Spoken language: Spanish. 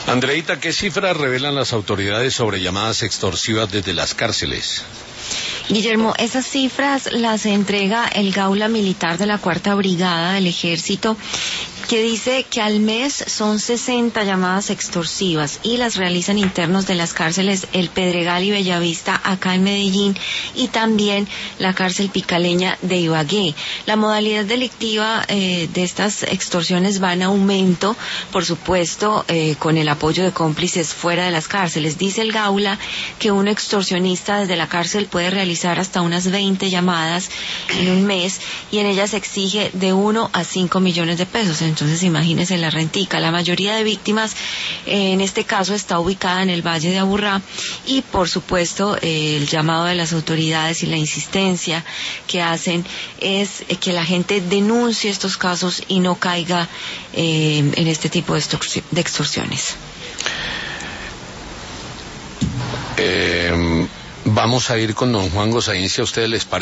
Andreita, ¿qué cifras revelan las autoridades sobre llamadas extorsivas desde las cárceles? Guillermo, esas cifras las entrega el Gaula Militar de la Cuarta Brigada del Ejército, que dice que al mes son 60 llamadas extorsivas y las realizan internos de las cárceles El Pedregal y Bellavista acá en Medellín y también la cárcel picaleña de Ibagué. La modalidad delictiva de estas extorsiones va en aumento, por supuesto, con el apoyo de cómplices fuera de las cárceles. Dice el Gaula que un extorsionista desde la cárcel puede realizar hasta unas 20 llamadas en un mes y en ellas exige de 1 a 5 millones de pesos. Entonces imagínense la rentica. La mayoría de víctimas en este caso está ubicada en el Valle de Aburrá y por supuesto el llamado de las autoridades y la insistencia que hacen es que la gente denuncie estos casos y no caiga en este tipo de extorsiones. Vamos a ir con don Juan Gosaín, si a ustedes les parece.